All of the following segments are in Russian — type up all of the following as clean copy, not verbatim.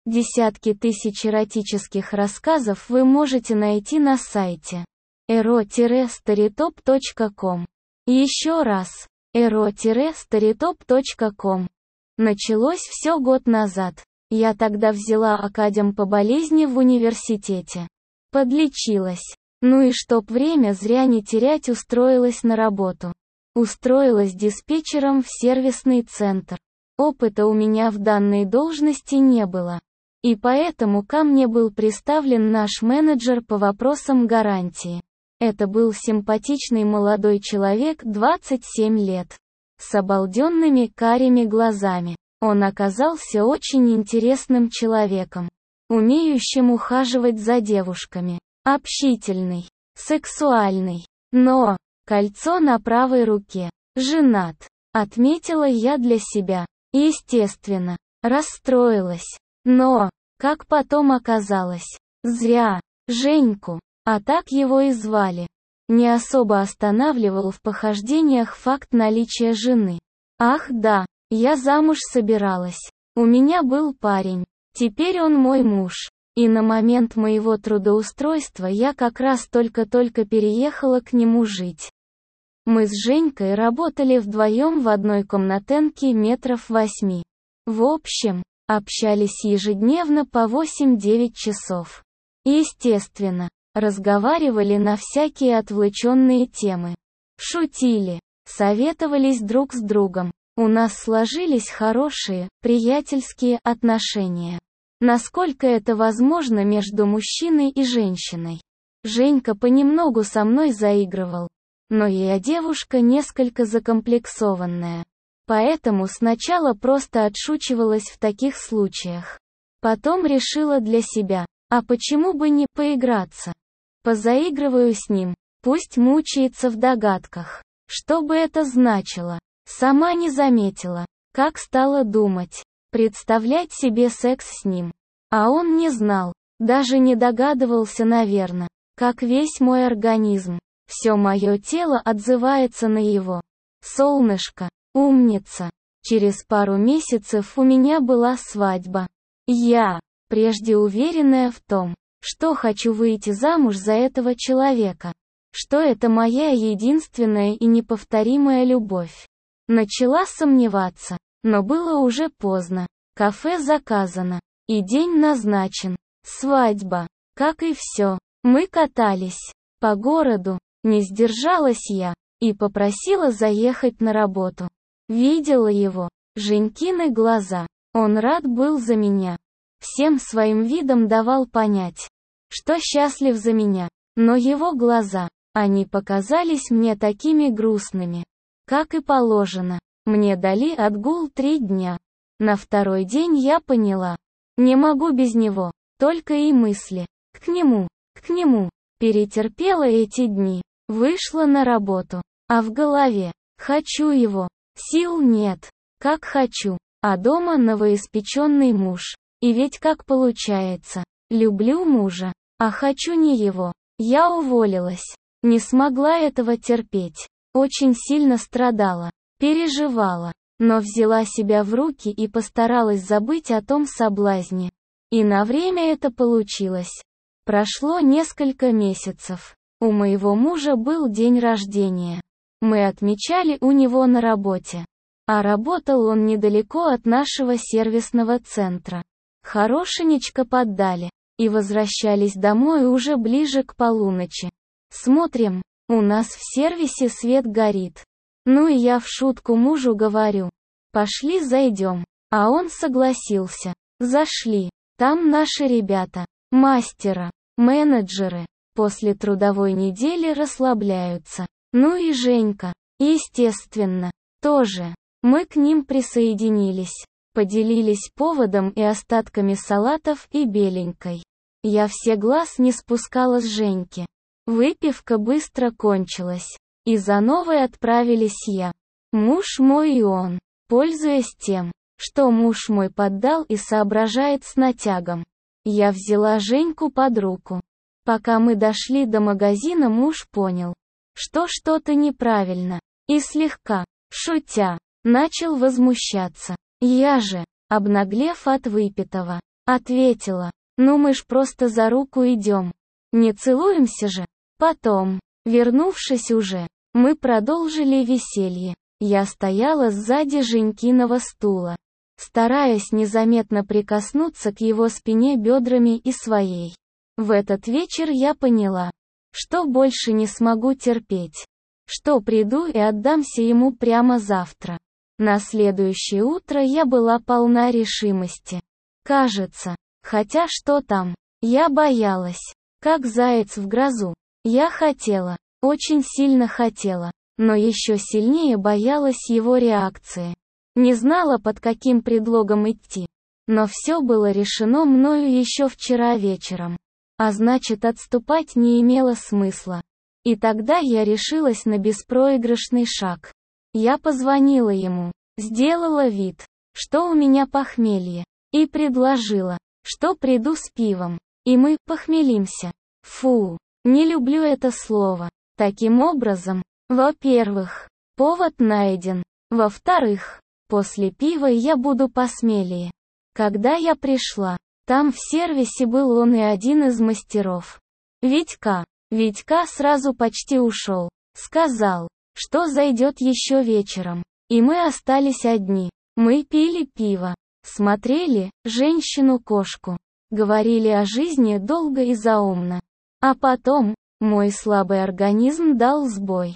Десятки тысяч эротических рассказов вы можете найти на сайте ero-storytop.com. Еще раз, ero-storytop.com. Началось все год назад. Я тогда взяла академ по болезни в университете. Подлечилась. Ну и чтоб время зря не терять, устроилась на работу. Устроилась диспетчером в сервисный центр. Опыта у меня в данной должности не было. И поэтому ко мне был приставлен наш менеджер по вопросам гарантии. Это был симпатичный молодой человек 27 лет. С обалденными карими глазами. Он оказался очень интересным человеком. Умеющим ухаживать за девушками. Общительный. Сексуальный. Но, кольцо на правой руке. Женат. Отметила я для себя. Естественно. Расстроилась. Но, как потом оказалось, зря. Женьку, а так его и звали, не особо останавливал в похождениях факт наличия жены. Ах да, я замуж собиралась. У меня был парень. Теперь он мой муж. И на момент моего трудоустройства я как раз только-только переехала к нему жить. Мы с Женькой работали вдвоем в одной комнатенке метров 8. В общем, общались ежедневно по 8-9 часов. Естественно, разговаривали на всякие отвлеченные темы. Шутили, советовались друг с другом. У нас сложились хорошие, приятельские отношения. Насколько это возможно между мужчиной и женщиной. Женька понемногу со мной заигрывал. Но я девушка несколько закомплексованная. Поэтому сначала просто отшучивалась в таких случаях. Потом решила для себя, а почему бы не поиграться? Позаигрываю с ним, пусть мучается в догадках. Что бы это значило? Сама не заметила, как стала думать, представлять себе секс с ним. А он не знал, даже не догадывался, наверное, как весь мой организм, все мое тело отзывается на его. Солнышко. Умница. Через пару месяцев у меня была свадьба. Я, прежде уверенная в том, что хочу выйти замуж за этого человека, что это моя единственная и неповторимая любовь. Начала сомневаться, но было уже поздно. Кафе заказано, и день назначен. Свадьба. Как и все. Мы катались по городу, не сдержалась я, и попросила заехать на работу. Видела его, Женькины глаза. Он рад был за меня. Всем своим видом давал понять, что счастлив за меня. Но его глаза, они показались мне такими грустными. Как и положено, мне дали отгул 3 дня. На второй день я поняла, не могу без него, только и мысли. К нему. Перетерпела эти дни, вышла на работу. А в голове, хочу его. Сил нет, как хочу, а дома новоиспеченный муж. И ведь как получается, люблю мужа, а хочу не его. Я уволилась, не смогла этого терпеть, очень сильно страдала, переживала, но взяла себя в руки и постаралась забыть о том соблазне. И на время это получилось. Прошло несколько месяцев. У моего мужа был день рождения. Мы отмечали у него на работе. А работал он недалеко от нашего сервисного центра. Хорошенечко поддали. И возвращались домой уже ближе к полуночи. Смотрим, у нас в сервисе свет горит. Ну и я в шутку мужу говорю. Пошли зайдем. А он согласился. Зашли. Там наши ребята. Мастера. Менеджеры. После трудовой недели расслабляются. Ну и Женька, естественно, тоже. Мы к ним присоединились, поделились поводом и остатками салатов и беленькой. Я все глаз не спускала с Женьки. Выпивка быстро кончилась. И за новой отправились я, муж мой и он, пользуясь тем, что муж мой поддал и соображает с натягом. Я взяла Женьку под руку. Пока мы дошли до магазина, муж понял, что что-то неправильно, и слегка, шутя, начал возмущаться. Я же, обнаглев от выпитого, Ответила. Ну мы ж просто за руку идем. Не целуемся же. Потом, вернувшись уже, мы продолжили веселье. Я стояла сзади Женькиного стула, стараясь незаметно прикоснуться к его спине бедрами и своей. В этот вечер я поняла, что больше не смогу терпеть, что приду и отдамся ему прямо завтра. На следующее утро я была полна решимости. Кажется, хотя что там, я боялась, как заяц в грозу. Я хотела, очень сильно хотела, но еще сильнее боялась его реакции. Не знала, под каким предлогом идти. Но все было решено мною еще вчера вечером. А значит, отступать не имело смысла. И тогда я решилась на беспроигрышный шаг. Я позвонила ему, сделала вид, что у меня похмелье, и предложила, что приду с пивом, и мы похмелимся. Фу, не люблю это слово. Таким образом, во-первых, повод найден. Во-вторых, после пива я буду посмелее. Когда я пришла, там в сервисе был он и один из мастеров. Витька. Витька сразу почти ушел. Сказал, что зайдет еще вечером. И мы остались одни. Мы пили пиво. Смотрели «Женщину-кошку». Говорили о жизни долго и заумно. А потом, мой слабый организм дал сбой.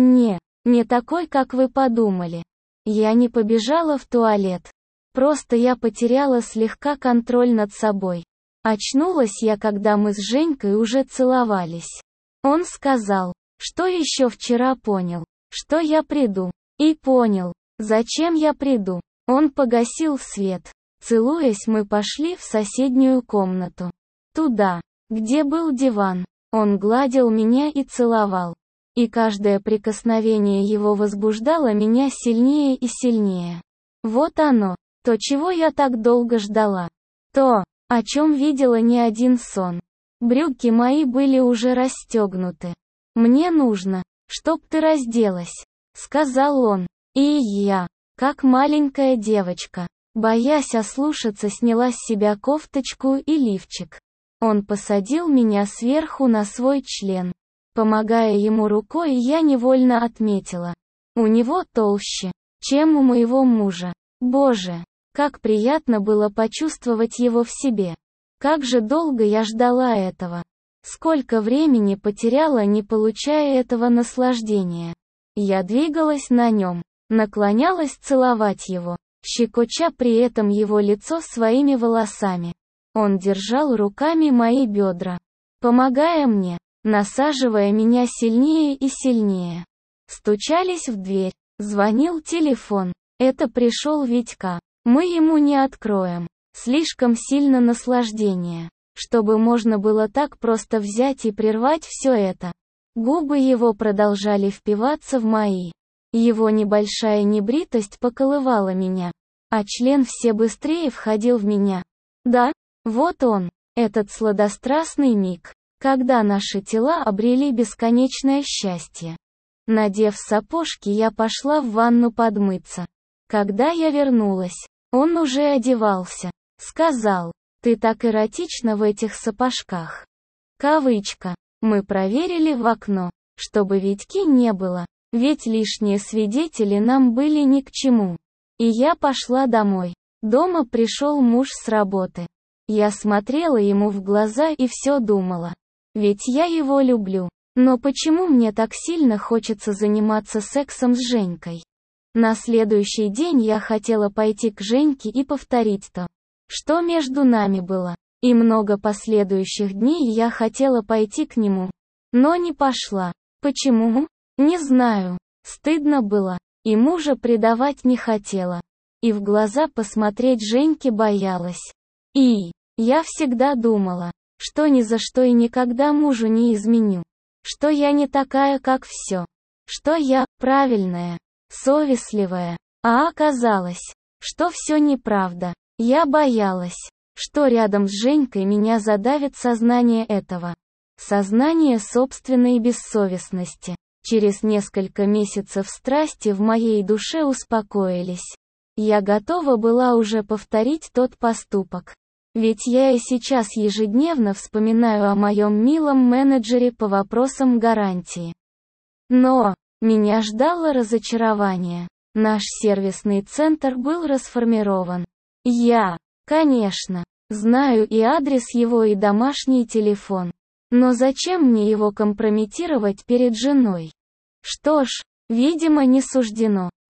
Не такой, как вы подумали. Я не побежала в туалет. Просто я потеряла слегка контроль над собой. Очнулась я, когда мы с Женькой уже целовались. Он сказал, что еще вчера понял, что я приду. И понял, зачем я приду. Он погасил свет. Целуясь, мы пошли в соседнюю комнату. Туда, где был диван. Он гладил меня и целовал. И каждое прикосновение его возбуждало меня сильнее и сильнее. Вот оно, то, чего я так долго ждала. То, о чем видела не один сон. Брюки мои были уже расстегнуты. «Мне нужно, чтоб ты разделась», — сказал он. И я, как маленькая девочка, боясь ослушаться, сняла с себя кофточку и лифчик. Он посадил меня сверху на свой член. Помогая ему рукой, я невольно отметила. У него толще, чем у моего мужа. Боже, как приятно было почувствовать его в себе. Как же долго я ждала этого. Сколько времени потеряла, не получая этого наслаждения. Я двигалась на нем, наклонялась целовать его, щекоча при этом его лицо своими волосами. Он держал руками мои бедра, помогая мне, насаживая меня сильнее и сильнее. Стучались в дверь, звонил телефон. Это пришел Витька. Мы ему не откроем. Слишком сильно наслаждение, чтобы можно было так просто взять и прервать все это. Губы его продолжали впиваться в мои. Его небольшая небритость поколывала меня, а член все быстрее входил в меня. Да, вот он, этот сладострастный миг, когда наши тела обрели бесконечное счастье. Надев сапожки, я пошла в ванну подмыться. Когда я вернулась, он уже одевался. Сказал, ты так эротична в этих сапожках. Кавычка. Мы проверили в окно, чтобы Витьки не было, ведь лишние свидетели нам были ни к чему. И я пошла домой. Дома пришел муж с работы. Я смотрела ему в глаза и все думала. Ведь я его люблю. Но почему мне так сильно хочется заниматься сексом с Женькой? На следующий день я хотела пойти к Женьке и повторить то, что между нами было. И много последующих дней я хотела пойти к нему. Но не пошла. Почему? Не знаю. Стыдно было. И мужа предавать не хотела. И в глаза посмотреть Женьке боялась. И я всегда думала, что ни за что и никогда мужу не изменю. Что я не такая, как все. Что я правильная, совестливая. А оказалось, что все неправда. Я боялась, что рядом с Женькой меня задавит сознание этого. Сознание собственной бессовестности. Через несколько месяцев страсти в моей душе успокоились. Я готова была уже повторить тот поступок. Ведь я и сейчас ежедневно вспоминаю о моем милом менеджере по вопросам гарантии. Но меня ждало разочарование. Наш сервисный центр был расформирован. Я, конечно, знаю и адрес его, и домашний телефон. Но зачем мне его компрометировать перед женой? Что ж, видимо, не суждено.